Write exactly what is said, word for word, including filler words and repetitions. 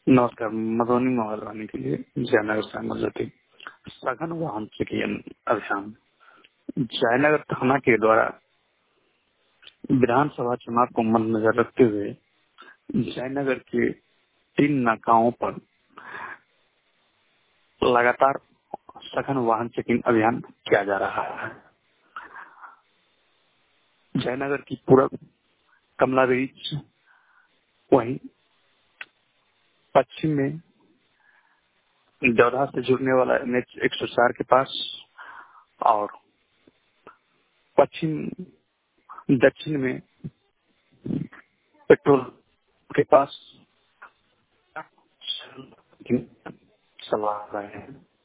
नमस्कार। मधुबनी मोबाइल वाले के लिए जयनगर से अमर ज्योति सघन वाहन चेकिंग अभियान। जयनगर थाना के द्वारा विधानसभा चुनाव को मद्देनजर रखते हुए जयनगर के तीन नाकाओं पर लगातार सघन वाहन चेकिंग अभियान किया जा रहा है। जयनगर की पूरब कमला ब्रिज, वहीं पश्चिम में दौरा से जुड़ने वाला एन एच एक सौ चार के पास और पश्चिम दक्षिण में पेट्रोल के पास चला रहे हैं।